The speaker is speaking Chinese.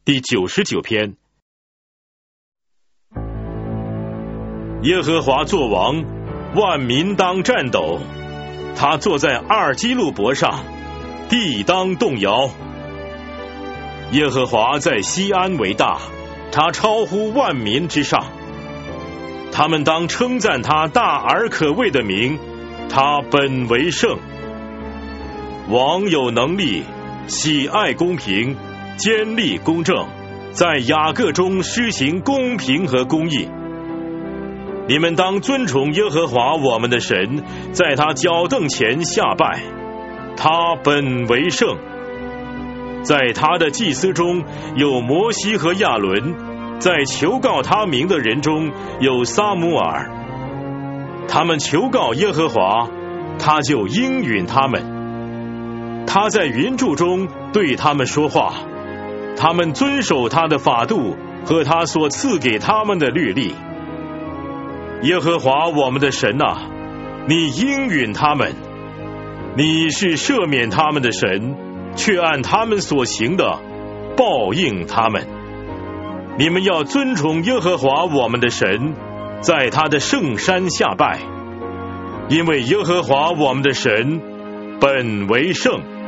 第99篇。耶和华作王，万民当战斗。他坐在二基路伯上，地当动摇。耶和华在西安为大，他超乎万民之上。他们当称赞他大而可畏的名，他本为圣。王有能力，喜爱公平，坚立公正，在雅各中施行公平和公义。你们当尊崇耶和华我们的神，在他脚凳前下拜，他本为圣。在他的祭司中有摩西和亚伦，在求告他名的人中有撒母耳。他们求告耶和华，他就应允他们。他在云柱中对他们说话，他们遵守他的法度和他所赐给他们的律例。耶和华我们的神啊，你应允他们，你是赦免他们的神，却按他们所行的报应他们。你们要尊崇耶和华我们的神，在他的圣山下拜，因为耶和华我们的神本为圣。